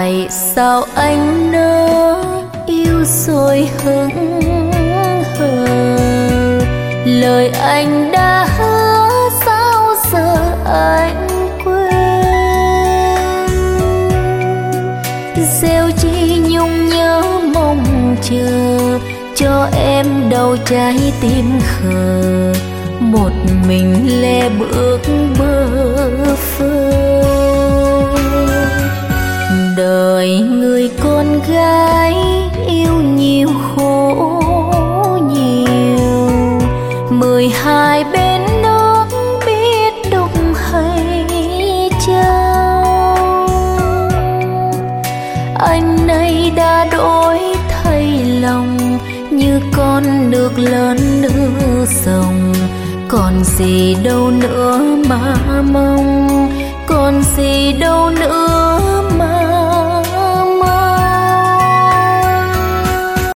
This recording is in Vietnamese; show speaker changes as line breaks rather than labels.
Tại sao anh nỡ yêu rồi hững hờ, lời anh đã hứa sao giờ anh quên. Gieo chi nhung nhớ mong chờ, cho em đau trái tim khờ, một mình lê bước bơ phơ. Đời người con gái yêu nhiều khổ nhiều, 12 bên nước biết đục hay chăng. Anh nay đã đổi thay lòng, như con nước lớn nước sông. Còn gì đâu nữa mà mong, còn gì đâu nữa mà